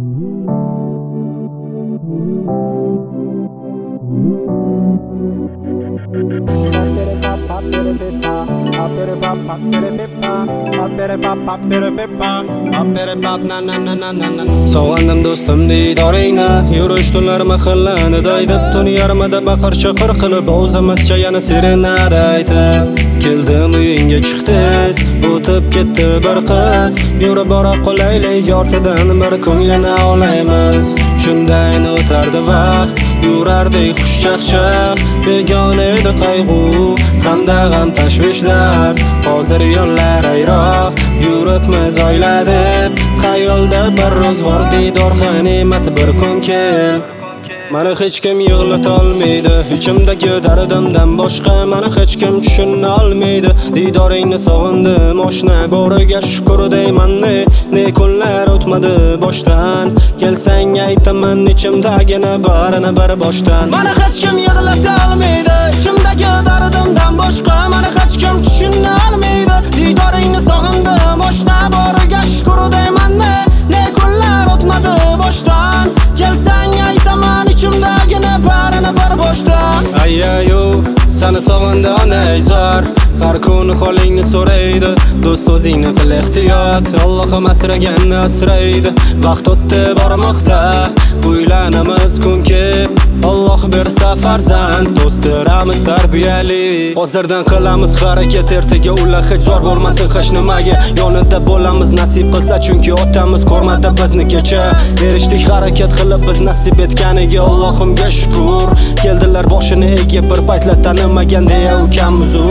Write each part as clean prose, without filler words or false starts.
Sog'andim do'stim didoringni, yurish tunlar mahallani daydib, tun yarmida baqir chaqir qilib o'zimizcha yana serenada aytib. Keldim uyingga chiqdiz, o'tib ketdi bir qiz, yurib bora qolaylik ortidan bir ko'nglini olaymiz. Shundayin o'tardi vaqt, yurardik xushchaqchaq, begona edi qayg'u hamda g'am tashvishlar. Hozir yo'llar ayroq, yuribmiz oila deb, xayolda bir ro'zg'or didor g'animat bir kun kel. Mani hech kim yig'lata olmaydi, ichimdagi dardimdan boshqa mani hech kim tushuna olmaydi. Didoringni sog'indim oshna, boriga shukr deyman, ne kunlar o'tmadi boshdan. Kelsang aytaman ichimdagini barini bir boshdan. Mani hech kim yig'lata olmaydi, ichimdagi dardimdan boshqa mani hech kim tushuna olmaydi. Didoringni sog'indim oshna, boriga shukr deyman, ne kunlar o'tmadi boshdan. Kelsang aytaman ichimdagini barini bir boshdan. Ayyayo, seni sog'indi onayzor, har kun holingni so'raydi. Do'st o'zingni qil ehtiyot, Allohim asraganni asraydi. Vaqt o'tdi bormoqda, uylanamiz kunki Alloh bersa farzand, do'stlarimiz tarbiyali. Hozirdan qilamiz harakat, ertaga ular hech zor bo'lmasin hech nimaga. Yonida bo'lamiz nasib qilsa, chunki otamiz ko'rmadi bizni kecha. Erishdik harakat qilib biz nasib etganiga Allohimga shukr. Keldilar boshini egib bir paytlar tanimagan deya ukamiz u.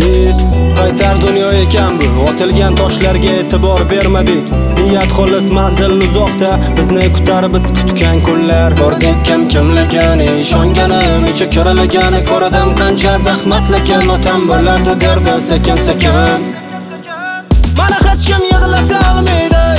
Qaytar dunyo ekan bu, otilgan toshlarga e'tibor bermadik. Niyat xolis, manzil uzoqda, bizni kutar biz kutgan kunlar. Bordik kimligini, ishonganim ichi kirligini ko'rdim qancha zahmatlikin. Otam bo'lardi derdi sekin-sekin. Mana hech kim yig'lata olmaydi,